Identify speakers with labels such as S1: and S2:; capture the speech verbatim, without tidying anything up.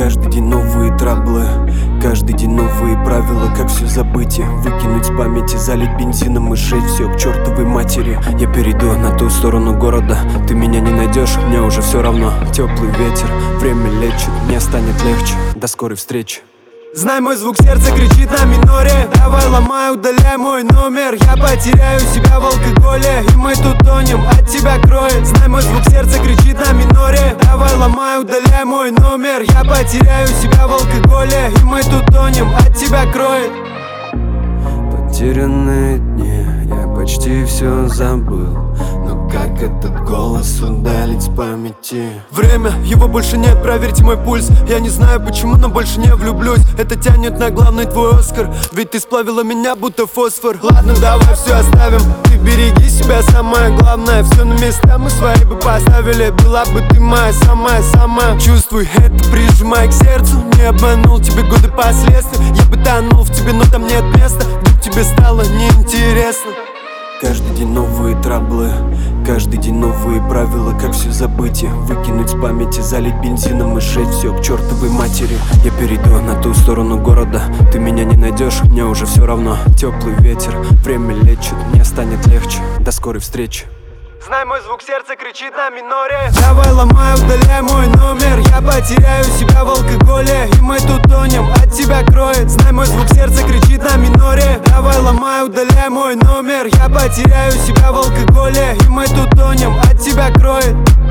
S1: Каждый день новые траблы, каждый день новые правила. Как все забыть и выкинуть с памяти, залить бензином и сжечь все к чертовой матери. Я перейду на ту сторону города, ты меня не найдешь, мне уже все равно. Теплый ветер, время лечит, мне станет легче. До скорой встречи. Знай, мой звук сердца кричит на миноре. Давай ломай, удаляй мой номер. Я потеряю себя в алкоголе, и мы тут тонем, от тебя кроет. Знай, мой звук сердца кричит на миноре. Давай ломай, удаляй мой номер. Я потеряю себя в алкоголе, и мы тут тонем, от тебя кроет. Потерянные дни, я почти все забыл. Но как этот голос удалить с памяти? Время, его больше нет, проверьте мой пульс. Я не знаю почему, но больше не влюблюсь. Это тянет на главный твой Оскар, ведь ты сплавила меня будто фосфор. Ладно, давай все оставим, ты береги себя, самое главное. Все на места мы свои бы поставили. Была бы ты моя самая-самая. Чувствуй это, прижимай к сердцу. Не обманул тебе годы последствий. Я бы тонул в тебе, но там нет места. Вдруг тебе стало неинтересно. Каждый день новые траблы, каждый день новые правила. Как все забыть и выкинуть с памяти, залить бензином и сжечь все к чертовой матери. Я перейду на ту сторону города, ты меня не найдешь, мне уже все равно. Теплый ветер, время лечит, мне станет легче. До скорой встречи. Знай, мой звук сердца кричит на миноре. Давай ломай, удаляй мой номер. Я потеряю себя в алкоголе, и мы тут тонем, от тебя кроет. Знай, мой звук сердца кричит на миноре. Давай ломай, удаляй мой номер. Я потеряю себя в алкоголе, и мы тут тонем, от тебя кроет.